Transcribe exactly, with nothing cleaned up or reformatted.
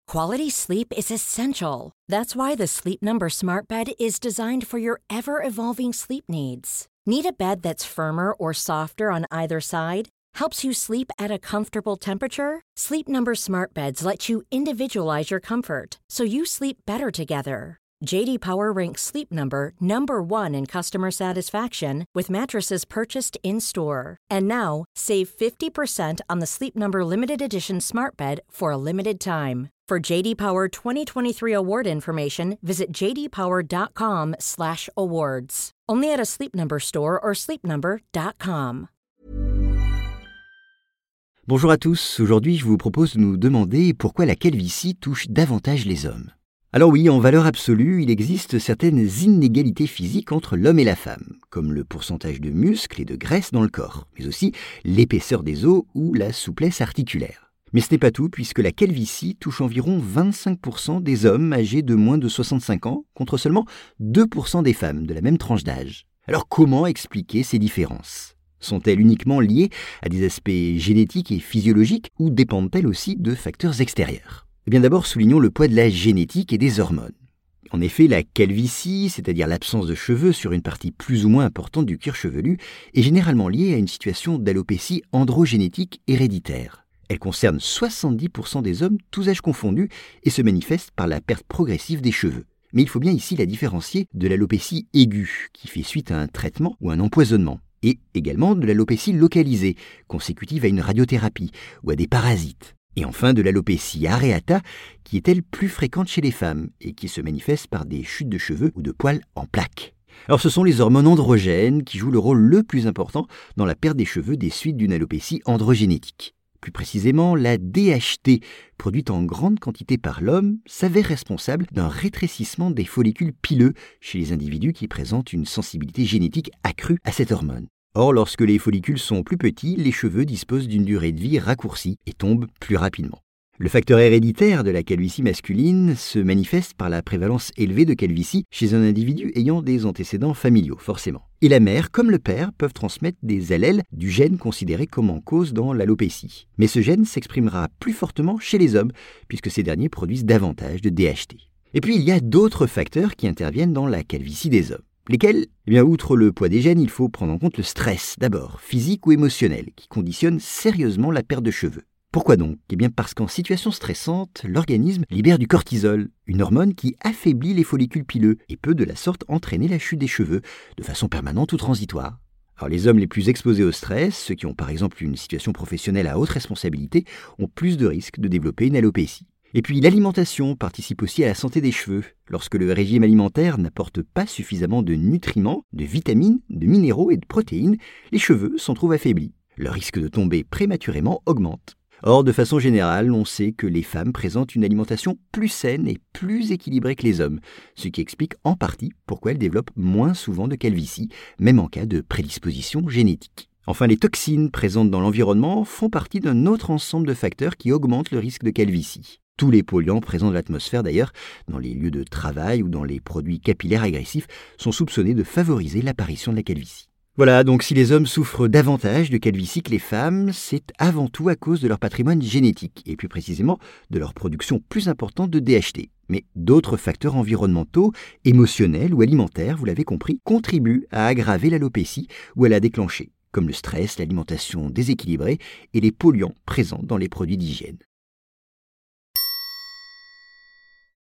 Quality sleep is essential. That's why the Sleep Number Smart Bed is designed for your ever-evolving sleep needs. Need a bed that's firmer or softer on either side? Helps you sleep at a comfortable temperature? Sleep Number Smart Beds let you individualize your comfort, so you sleep better together. J D Power ranks Sleep Number number one in customer satisfaction with mattresses purchased in-store. And now, save fifty percent on the Sleep Number Limited Edition Smart Bed for a limited time. For J D Power twenty twenty-three award information, visit j d power dot com slash awards. Only at a Sleep Number store or sleep number dot com. Bonjour à tous, aujourd'hui je vous propose de nous demander pourquoi la calvitie touche davantage les hommes. Alors oui, en valeur absolue, il existe certaines inégalités physiques entre l'homme et la femme, comme le pourcentage de muscles et de graisse dans le corps, mais aussi l'épaisseur des os ou la souplesse articulaire. Mais ce n'est pas tout, puisque la calvitie touche environ vingt-cinq pour cent des hommes âgés de moins de soixante-cinq ans, contre seulement deux pour cent des femmes de la même tranche d'âge. Alors comment expliquer ces différences ? Sont-elles uniquement liées à des aspects génétiques et physiologiques ou dépendent-elles aussi de facteurs extérieurs ? Eh bien d'abord, soulignons le poids de la génétique et des hormones. En effet, la calvitie, c'est-à-dire l'absence de cheveux sur une partie plus ou moins importante du cuir chevelu, est généralement liée à une situation d'alopécie androgénétique héréditaire. Elle concerne soixante-dix pour cent des hommes, tous âges confondus, et se manifeste par la perte progressive des cheveux. Mais il faut bien ici la différencier de l'alopécie aiguë, qui fait suite à un traitement ou un empoisonnement, et également de l'alopécie localisée, consécutive à une radiothérapie ou à des parasites. Et enfin de l'alopécie areata, qui est elle plus fréquente chez les femmes et qui se manifeste par des chutes de cheveux ou de poils en plaques. Alors ce sont les hormones androgènes qui jouent le rôle le plus important dans la perte des cheveux des suites d'une alopécie androgénétique. Plus précisément, la D H T, produite en grande quantité par l'homme, s'avère responsable d'un rétrécissement des follicules pileux chez les individus qui présentent une sensibilité génétique accrue à cette hormone. Or, lorsque les follicules sont plus petits, les cheveux disposent d'une durée de vie raccourcie et tombent plus rapidement. Le facteur héréditaire de la calvitie masculine se manifeste par la prévalence élevée de calvitie chez un individu ayant des antécédents familiaux, forcément. Et la mère, comme le père, peuvent transmettre des allèles du gène considéré comme en cause dans l'alopécie. Mais ce gène s'exprimera plus fortement chez les hommes, puisque ces derniers produisent davantage de D H T. Et puis, il y a d'autres facteurs qui interviennent dans la calvitie des hommes. Lesquels ? Eh bien, outre le poids des gènes, il faut prendre en compte le stress, d'abord, physique ou émotionnel, qui conditionne sérieusement la perte de cheveux. Pourquoi donc ? Eh bien parce qu'en situation stressante, l'organisme libère du cortisol, une hormone qui affaiblit les follicules pileux et peut de la sorte entraîner la chute des cheveux, de façon permanente ou transitoire. Alors les hommes les plus exposés au stress, ceux qui ont par exemple une situation professionnelle à haute responsabilité, ont plus de risques de développer une alopécie. Et puis l'alimentation participe aussi à la santé des cheveux. Lorsque le régime alimentaire n'apporte pas suffisamment de nutriments, de vitamines, de minéraux et de protéines, les cheveux s'en trouvent affaiblis. Le risque de tomber prématurément augmente. Or, de façon générale, on sait que les femmes présentent une alimentation plus saine et plus équilibrée que les hommes, ce qui explique en partie pourquoi elles développent moins souvent de calvitie, même en cas de prédisposition génétique. Enfin, les toxines présentes dans l'environnement font partie d'un autre ensemble de facteurs qui augmentent le risque de calvitie. Tous les polluants présents dans l'atmosphère d'ailleurs, dans les lieux de travail ou dans les produits capillaires agressifs, sont soupçonnés de favoriser l'apparition de la calvitie. Voilà, donc si les hommes souffrent davantage de calvitie que les femmes, c'est avant tout à cause de leur patrimoine génétique, et plus précisément de leur production plus importante de D H T. Mais d'autres facteurs environnementaux, émotionnels ou alimentaires, vous l'avez compris, contribuent à aggraver l'alopécie ou à la déclencher, comme le stress, l'alimentation déséquilibrée et les polluants présents dans les produits d'hygiène.